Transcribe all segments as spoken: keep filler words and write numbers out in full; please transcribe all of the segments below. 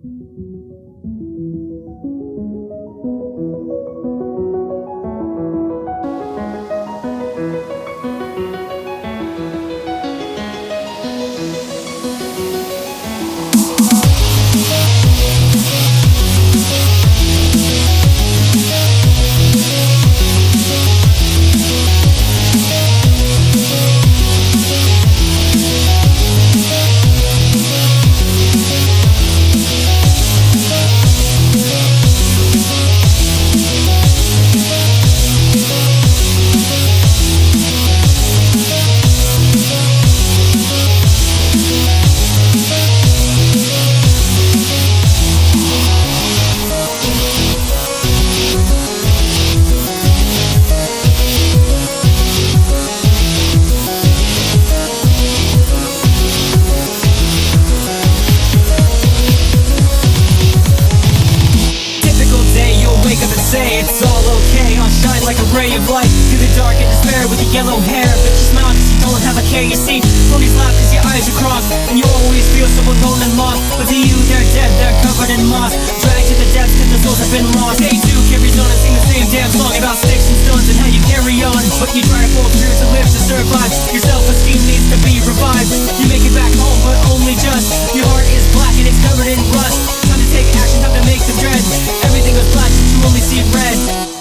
It's all okay, I'll shine like a ray of light through the dark and despair with the yellow hair. But you smile cause you don't have a care, you see. Phonies laugh cause your eyes are crossed, and you always feel so alone and lost. But to you they're dead, they're covered in moss, dragged to the depths cause their souls have been lost. Day two carries on and sing the same damn song about sticks and stones and how you carry on. But you try to pull through to live to survive. Your self-esteem needs to be revived. You make it back home but only just. Your heart is black and it's covered in rust. Time to take action, time to make the dread. Everything goes black since you only see red.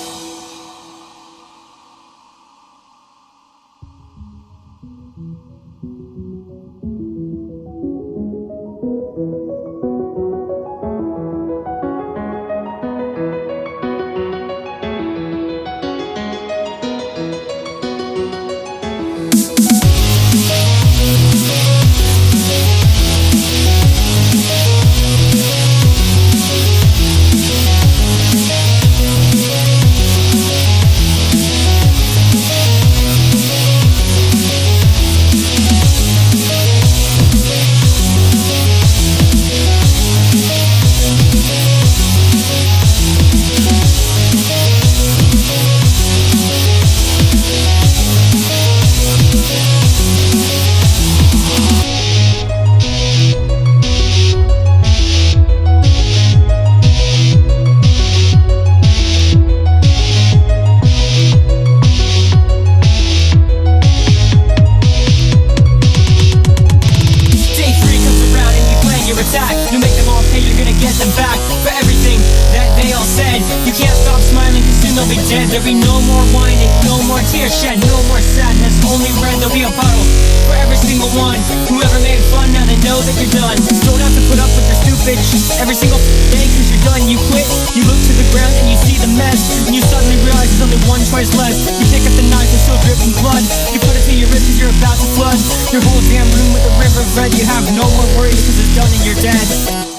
You make them all pay, you're gonna get them back for everything that they all said. You can't stop smiling cause soon they'll be dead. There'll be no more whining, no more tears shed, no more sadness, only red. There'll be a puddle for every single one. Whoever made fun, now they know that you're done. Don't have to put up with your stupid shit every single day cause you're done. You quit, you look to the ground and you see the mess, and you suddenly realize there's only one choice left. You pick up the knife, it's still dripping blood. You put it to your wrist cause you're about to flood your whole damn room with a river of red. You have no more worries cause it's done and you're dead.